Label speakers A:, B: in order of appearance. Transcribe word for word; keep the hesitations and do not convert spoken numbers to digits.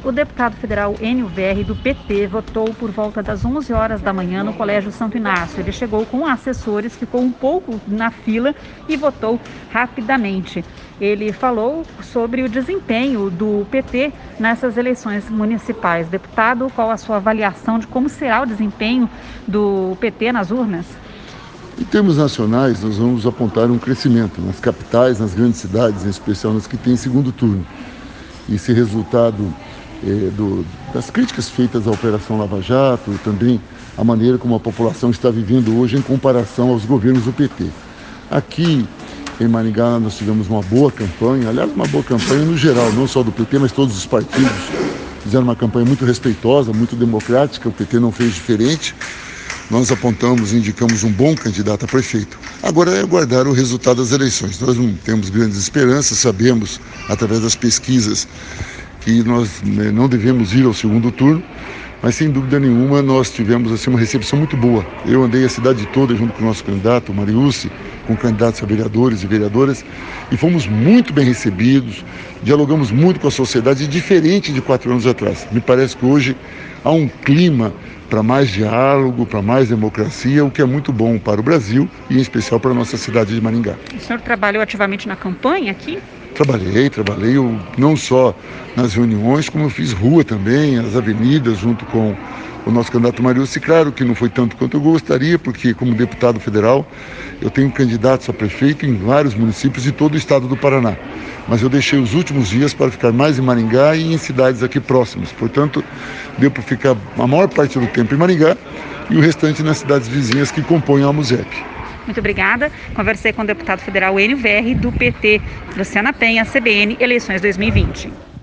A: O deputado federal Enio Verri, do P T, votou por volta das onze horas da manhã no Colégio Santo Inácio. Ele chegou com assessores, ficou um pouco na fila e votou rapidamente. Ele falou sobre o desempenho do P T nessas eleições municipais. Deputado, qual a sua avaliação de como será o desempenho do P T nas urnas?
B: Em termos nacionais, nós vamos apontar um crescimento nas capitais, nas grandes cidades, em especial nas que têm segundo turno. Esse resultado é, do, das críticas feitas à Operação Lava Jato e também a maneira como a população está vivendo hoje em comparação aos governos do P T. Aqui em Maringá nós tivemos uma boa campanha, aliás, uma boa campanha no geral, não só do P T, mas todos os partidos fizeram uma campanha muito respeitosa, muito democrática, o P T não fez diferente. Nós apontamos e indicamos um bom candidato a prefeito. Agora é aguardar o resultado das eleições. Nós não temos grandes esperanças, sabemos, através das pesquisas, que nós não devemos ir ao segundo turno, mas sem dúvida nenhuma nós tivemos assim, uma recepção muito boa. Eu andei a cidade toda junto com o nosso candidato, o Mariucci, com candidatos a vereadores e vereadoras, e fomos muito bem recebidos, dialogamos muito com a sociedade, diferente de quatro anos atrás. Me parece que hoje há um clima para mais diálogo, para mais democracia, o que é muito bom para o Brasil e em especial para a nossa cidade de Maringá.
A: O senhor trabalhou ativamente na campanha aqui?
B: Trabalhei, trabalhei eu, não só nas reuniões, como eu fiz rua também, as avenidas, junto com o nosso candidato Mariucci. Claro que não foi tanto quanto eu gostaria, porque como deputado federal, eu tenho candidatos a prefeito em vários municípios de todo o estado do Paraná. Mas eu deixei os últimos dias para ficar mais em Maringá e em cidades aqui próximas. Portanto, deu para ficar a maior parte do tempo em Maringá e o restante nas cidades vizinhas que compõem a Almuzep.
A: Muito obrigada. Conversei com o deputado federal Enio Verri, do P T. Luciana Penha, C B N, eleições dois mil e vinte.